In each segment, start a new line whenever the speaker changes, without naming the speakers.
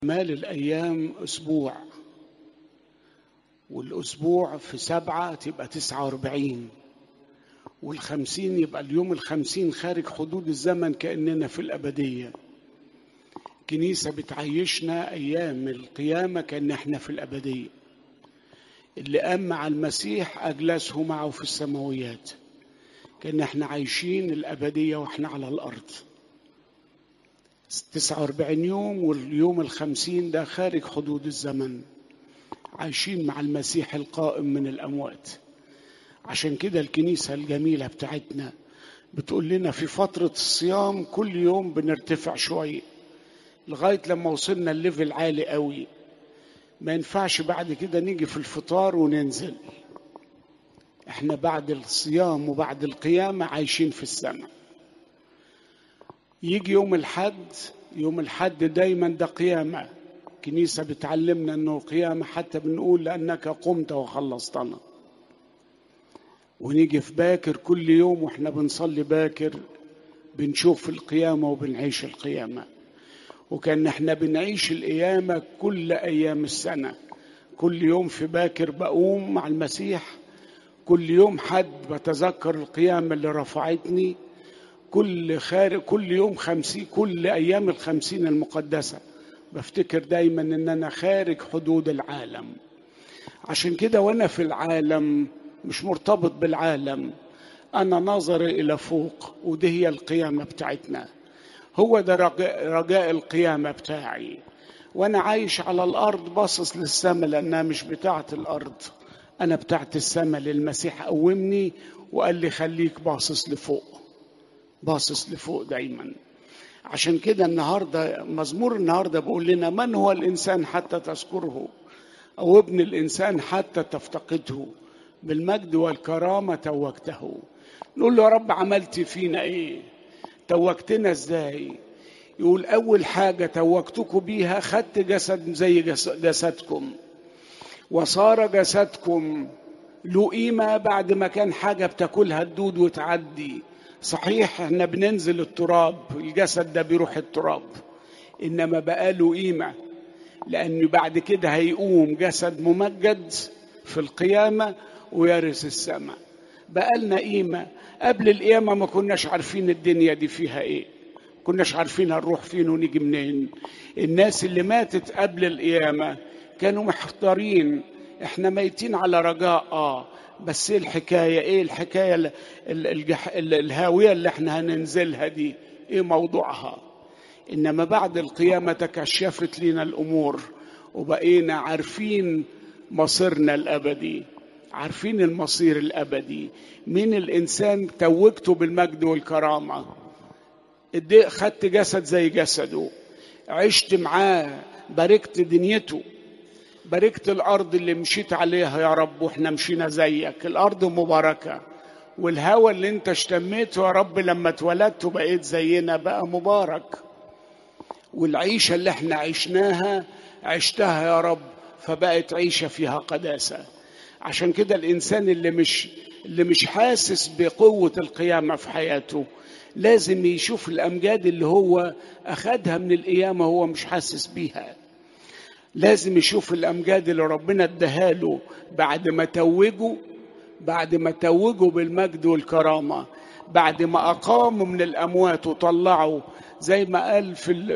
مال الأيام أسبوع، والأسبوع في 7 تبقى 49، وال50 يبقى اليوم 50 خارج حدود الزمن كأننا في الأبدية. كنيسة بتعيشنا أيام القيامة كأن احنا في الأبدية. اللي قام مع المسيح أجلسه معه في السماويات، كأن احنا عايشين الأبدية واحنا على الأرض. 49 يوم، واليوم 50 ده خارج حدود الزمن، عايشين مع المسيح القائم من الأموات. عشان كده الكنيسة الجميلة بتاعتنا بتقول لنا في فترة الصيام كل يوم بنرتفع شوية لغاية لما وصلنا الليفل عالي قوي. ما ينفعش بعد كده نيجي في الفطار وننزل. احنا بعد الصيام وبعد القيامة عايشين في السماء. يجي يوم الحد دايما ده قيامة. كنيسة بتعلمنا انه قيامة، حتى بنقول لأنك قمت وخلصتنا. ونيجي في باكر كل يوم واحنا بنصلي باكر بنشوف القيامة وبنعيش القيامة، وكأن احنا بنعيش القيامة كل أيام السنة. كل يوم في باكر بقوم مع المسيح، كل يوم حد بتذكر القيامة اللي رفعتني. كل يوم 50، كل أيام 50 المقدسة بفتكر دايما ان انا خارج حدود العالم. عشان كده وانا في العالم مش مرتبط بالعالم، انا ناظر الى فوق، ودي هي القيامة بتاعتنا. هو ده رجاء القيامة بتاعي. وانا عايش على الارض باصص للسماء، لانها مش بتاعة الارض، انا بتاعة السماء. للمسيح قومني وقال لي خليك باصص لفوق، باصص لفوق دايما. عشان كده النهاردة مزمور النهاردة بيقول لنا: من هو الإنسان حتى تذكره، أو ابن الإنسان حتى تفتقده؟ بالمجد والكرامة توجته. نقول له: يا رب عملت فينا إيه؟ توجتنا إزاي؟ يقول: أول حاجة توجتكم بيها خدت جسد زي جسدكم، وصار جسدكم له قيمة بعد ما كان حاجة بتاكلها الدود وتعدي. صحيح احنا بننزل التراب، الجسد ده بيروح التراب، انما بقى له قيمة، لانه بعد كده هيقوم جسد ممجد في القيامة ويرث السماء. بقى لنا قيمة. قبل القيامة ما كناش عارفين الدنيا دي فيها ايه، كناش عارفين هنروح فين ونيجي منين. الناس اللي ماتت قبل القيامة كانوا محتارين، احنا ميتين على رجاء بس ايه الحكاية الهاوية اللي احنا هننزلها دي، ايه موضوعها؟ انما بعد القيامة تكشفت لنا الامور، وبقينا عارفين مصيرنا الابدي، عارفين المصير الابدي. مين الانسان توجته بالمجد والكرامة، خدت جسد زي جسده، عشت معاه، باركت دنيته، باركت الأرض اللي مشيت عليها يا رب، وإحنا مشينا زيك. الأرض مباركة، والهوى اللي أنت اشتميته يا رب لما اتولدت وبقيت زينا بقى مبارك. والعيشة اللي إحنا عشتها يا رب، فبقت عيشة فيها قداسة. عشان كده الإنسان اللي مش حاسس بقوة القيامة في حياته لازم يشوف الأمجاد اللي هو أخدها من القيامة هو مش حاسس بيها. لازم يشوف الأمجاد اللي ربنا اداهاله بعد ما توجوا بالمجد والكرامة، بعد ما أقاموا من الأموات وطلعوا، زي ما قال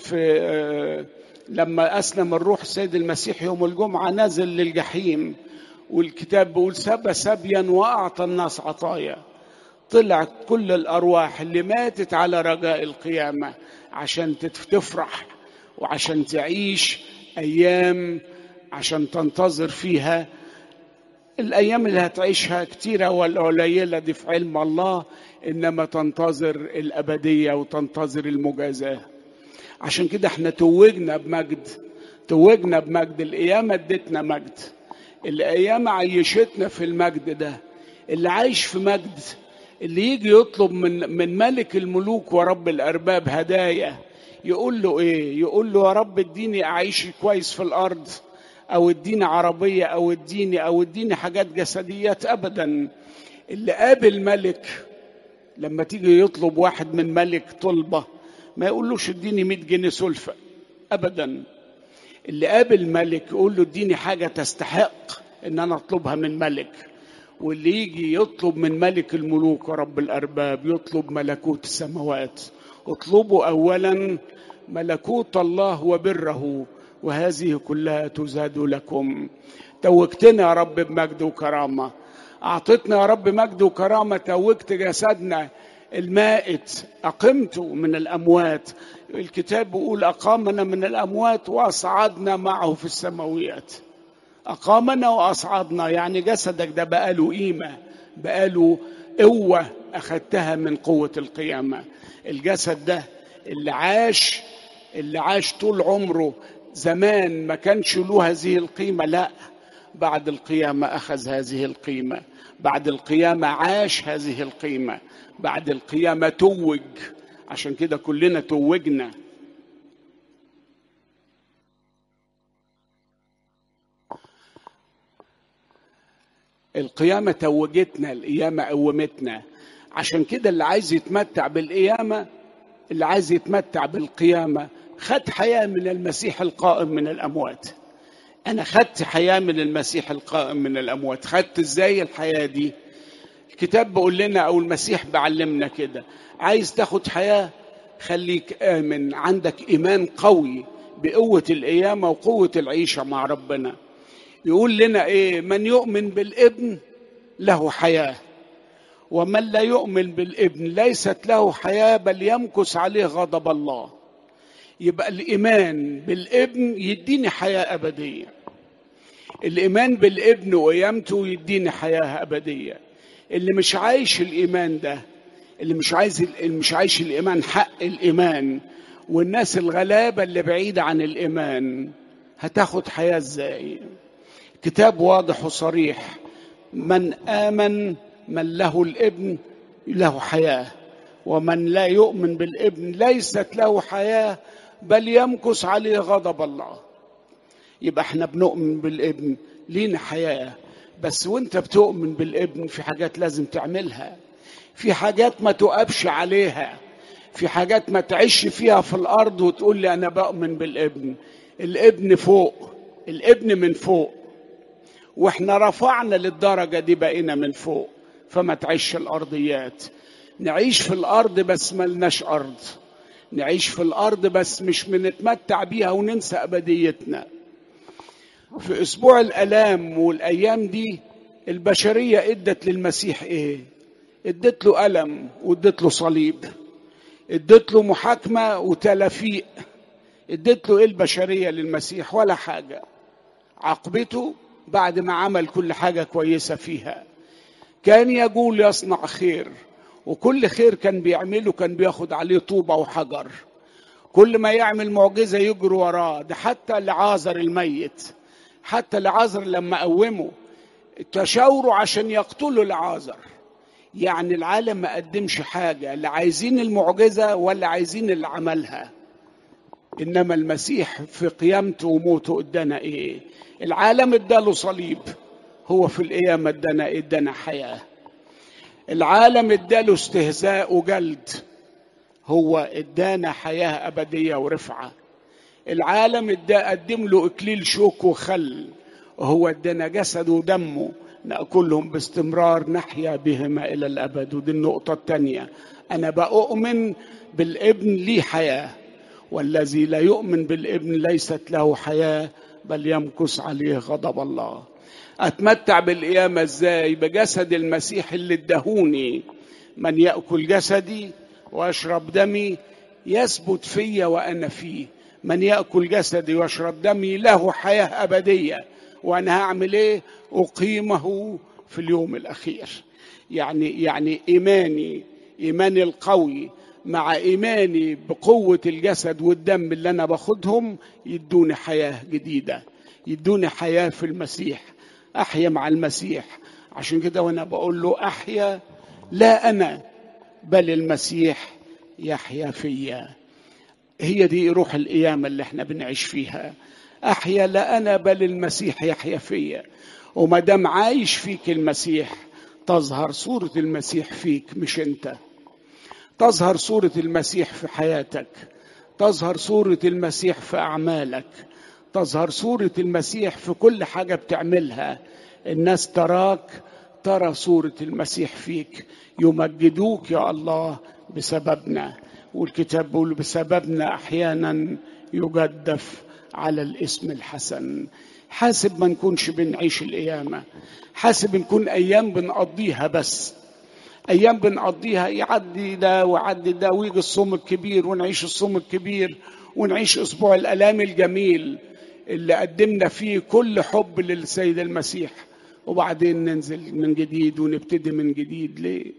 لما أسلم الروح السيد المسيح يوم الجمعة نزل للجحيم، والكتاب بيقول: سبى سبيا وأعطى الناس عطايا. طلعت كل الأرواح اللي ماتت على رجاء القيامة عشان تفرح وعشان تعيش أيام، عشان تنتظر فيها. الأيام اللي هتعيشها كتيرة ولا قليلة دي في علم الله، إنما تنتظر الأبدية وتنتظر المجازاة. عشان كده احنا توجنا بمجد. القيامة ادتنا مجد، القيامة عيشتنا في المجد ده. اللي عايش في مجد، اللي يجي يطلب من ملك الملوك ورب الأرباب هدايا، يقول له ايه؟ يقول له: يا رب اديني اعيش كويس في الارض، او اديني عربية، او اديني حاجات جسديات. ابدا. اللي قابل ملك، لما تيجي يطلب واحد من ملك طلبة ما يقولوش اديني 100 جنيه سلفة ابدا. اللي قابل ملك يقول له اديني حاجة تستحق ان انا اطلبها من ملك. واللي يجي يطلب من ملك الملوك ورب الارباب يطلب ملكوت السماوات. اطلبوا اولا ملكوت الله وبره وهذه كلها تزاد لكم. توجتنا يا رب بمجد وكرامة، أعطتنا يا رب مجد وكرامة، توجت جسدنا المائت أقمته من الأموات. الكتاب بيقول أقامنا من الأموات وأصعدنا معه في السماويات. أقامنا وأصعدنا، يعني جسدك ده بقاله قيمة، بقاله قوة أخدتها من قوة القيامة. الجسد ده اللي عاش طول عمره زمان ما كانش له هذه القيمة، لا، بعد القيامة أخذ هذه القيمة، بعد القيامة عاش هذه القيمة، بعد القيامة توج. عشان كده كلنا توجنا. القيامة توجتنا، القيامة قومتنا. عشان كده اللي عايز يتمتع بالقيامة، اللي عايز يتمتع بالقيامة، خد حياة من المسيح القائم من الأموات. أنا خدت حياة من المسيح القائم من الأموات. خدت إزاي الحياة دي؟ الكتاب بيقول لنا أو المسيح بعلمنا كده، عايز تاخد حياة خليك آمن، عندك إيمان قوي بقوة القيامة وقوة العيشة مع ربنا. يقول لنا إيه؟ من يؤمن بالابن له حياة، ومن لا يؤمن بالابن ليست له حياة بل يمكث عليه غضب الله. يبقى الإيمان بالابن يديني حياة أبدية. الإيمان بالابن وقيامته يديني حياة أبدية. اللي مش عايش الإيمان ده، اللي مش عايش الإيمان حق الإيمان، والناس الغلابة اللي بعيدة عن الإيمان هتاخد حياة إزاي؟ كتاب واضح وصريح، من آمن من له الابن له حياة، ومن لا يؤمن بالابن ليست له حياة بل يمكث عليه غضب الله. يبقى احنا بنؤمن بالابن لينا حياة، بس وانت بتؤمن بالابن في حاجات لازم تعملها، في حاجات ما تقبش عليها، في حاجات ما تعيش فيها في الأرض وتقول لي أنا بؤمن بالابن. الابن فوق، الابن من فوق، واحنا رفعنا للدرجة دي بقينا من فوق. فما تعيش الأرضيات. نعيش في الأرض بس ملناش أرض، نعيش في الأرض بس مش بنتمتع بيها وننسى أبديتنا. في أسبوع الآلام والأيام دي البشرية ادت للمسيح إيه؟ ادت له ألم وادت له صليب، ادت له محاكمة وتلافيق. ادت له إيه البشرية للمسيح؟ ولا حاجة. عقبته بعد ما عمل كل حاجة كويسة فيها، كان يقول يصنع خير، وكل خير كان بيعمله كان بياخد عليه طوبة وحجر. كل ما يعمل معجزة يجري وراه. ده حتى لعازر الميت، حتى لعازر لما قومه تشاوروا عشان يقتلوا لعازر. يعني العالم ما قدمش حاجة، لا عايزين المعجزة ولا عايزين اللي عملها. إنما المسيح في قيامته وموته ادانا إيه؟ العالم اداله صليب، هو في القيامة ادانا حياة. العالم اداله استهزاء وجلد، هو ادانا حياة أبدية ورفعة. العالم قدم له إكليل شوك وخل، وهو ادانا جسد ودمه نأكلهم باستمرار نحيا بهما إلى الأبد. ودي النقطة الثانية، أنا بأؤمن بالابن لي حياة، والذي لا يؤمن بالابن ليست له حياة بل يمكث عليه غضب الله. أتمتع بالقيامة إزاي؟ بجسد المسيح اللي ادهوني. من يأكل جسدي ويشرب دمي يثبت فيا وأنا فيه. من يأكل جسدي ويشرب دمي له حياة أبدية، وأنا هعمل إيه؟ أقيمه في اليوم الأخير. يعني إيماني القوي مع إيماني بقوة الجسد والدم اللي أنا باخدهم يدوني حياة جديدة، يدوني حياة في المسيح، أحيا مع المسيح. عشان كده وأنا بقول له أحيا لا أنا بل المسيح يحيا فيا. هي دي روح القيامة اللي احنا بنعيش فيها. أحيا لا أنا بل المسيح يحيا فيا. وما دام عايش فيك المسيح تظهر صورة المسيح فيك، مش أنت. تظهر صورة المسيح في حياتك، تظهر صورة المسيح في أعمالك، تظهر صورة المسيح في كل حاجة بتعملها. الناس تراك، ترى صورة المسيح فيك، يمجدوك يا الله بسببنا. والكتاب بيقول بسببنا أحيانا يجدف على الاسم الحسن. حاسب ما نكونش بنعيش القيامة، حاسب نكون أيام بنقضيها بس، أيام بنقضيها يعدي ده ويعدي ده ويجي الصوم الكبير ونعيش الصوم الكبير ونعيش أسبوع الآلام الجميل اللي قدمنا فيه كل حب للسيد المسيح، وبعدين ننزل من جديد ونبتدي من جديد. ليه؟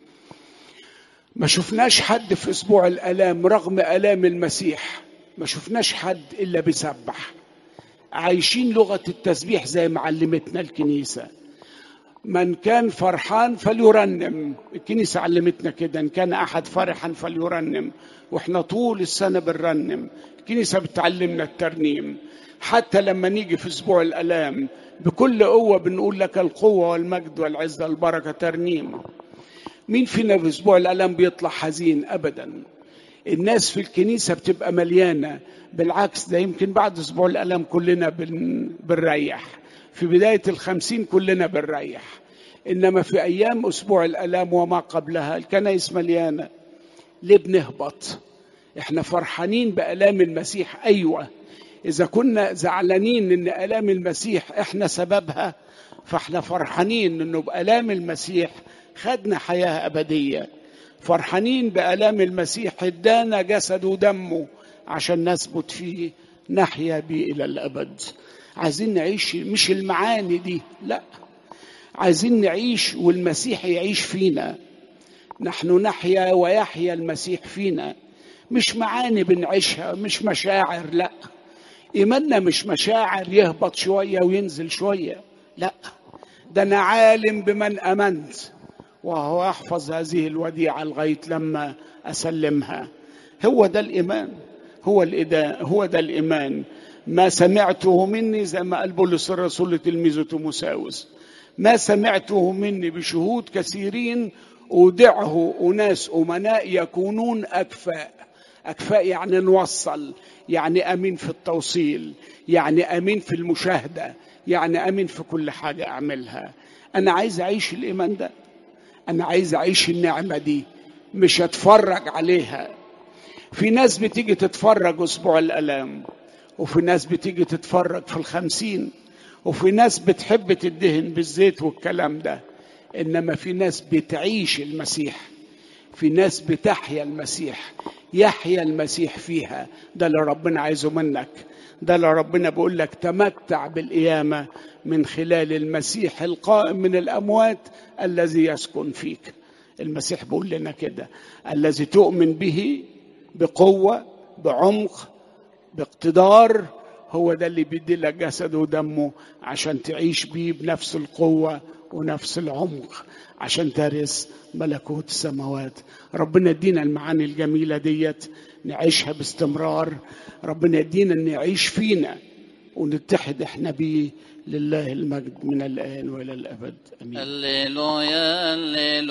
ما شفناش حد في أسبوع الآلام رغم آلام المسيح، ما شفناش حد إلا بيسبح، عايشين لغة التسبيح زي ما علمتنا الكنيسة. من كان فرحان فليرنم، الكنيسة علمتنا كده، إن كان أحد فرحا فليرنم، وإحنا طول السنة بنرنم. الكنيسة بتعلمنا الترنيم، حتى لما نيجي في أسبوع الآلام بكل قوة بنقول لك القوة والمجد والعزة والبركة ترنيم. مين فينا في أسبوع الآلام بيطلع حزين؟ أبدا. الناس في الكنيسة بتبقى مليانة، بالعكس ده يمكن بعد أسبوع الآلام كلنا بنريح، في بداية 50 كلنا بنريح، إنما في أيام أسبوع الآلام وما قبلها الكنائس مليانة. ليه بنهبط؟ إحنا فرحانين بآلام المسيح. أيوة، إذا كنا زعلانين إن آلام المسيح إحنا سببها، فإحنا فرحانين إنه بآلام المسيح خدنا حياة أبدية. فرحانين بآلام المسيح ادانا جسد ودمه عشان نثبت فيه، نحيا به إلى الأبد. عايزين نعيش مش المعاني دي، لا، عايزين نعيش والمسيح يعيش فينا. نحن نحيا ويحيا المسيح فينا، مش معاني بنعيشها، مش مشاعر. لا، إيماننا مش مشاعر يهبط شوية وينزل شوية، لا، ده أنا عالم بمن أمنت وهو يحفظ هذه الوديعة لغاية لما أسلمها. هو ده الإيمان، هو ده الإيمان. ما سمعته مني، زي ما قال بولس الرسول لتلميذه تيموثاوس، ما سمعته مني بشهود كثيرين أودعه أناس أمناء يكونون أكفاء. أكفاء يعني نوصل، يعني أمين في التوصيل، يعني أمين في المشاهدة، يعني أمين في كل حاجة أعملها. أنا عايز أعيش الإيمان ده، أنا عايز أعيش النعمة دي، مش أتفرج عليها. في ناس بتيجي تتفرج أسبوع الآلام، وفي ناس بتيجي تتفرج في 50، وفي ناس بتحب تدهن بالزيت والكلام ده، إنما في ناس بتعيش المسيح، في ناس بتحيا المسيح، يحيا المسيح فيها. ده اللي ربنا عايزه منك، ده اللي ربنا بيقول لك تمتع بالقيامة من خلال المسيح القائم من الأموات الذي يسكن فيك. المسيح بيقول لنا كده، الذي تؤمن به بقوة بعمق باقتدار، هو ده اللي بيدي لك جسده ودمه عشان تعيش بيه بنفس القوة ونفس العمق، عشان ترث ملكوت السماوات. ربنا يدينا المعاني الجميلة ديت نعيشها باستمرار. ربنا يدينا ان يعيش فينا ونتحد احنا بيه. لله المجد من الآن وإلى الأبد، آمين.
هللويا هللويا.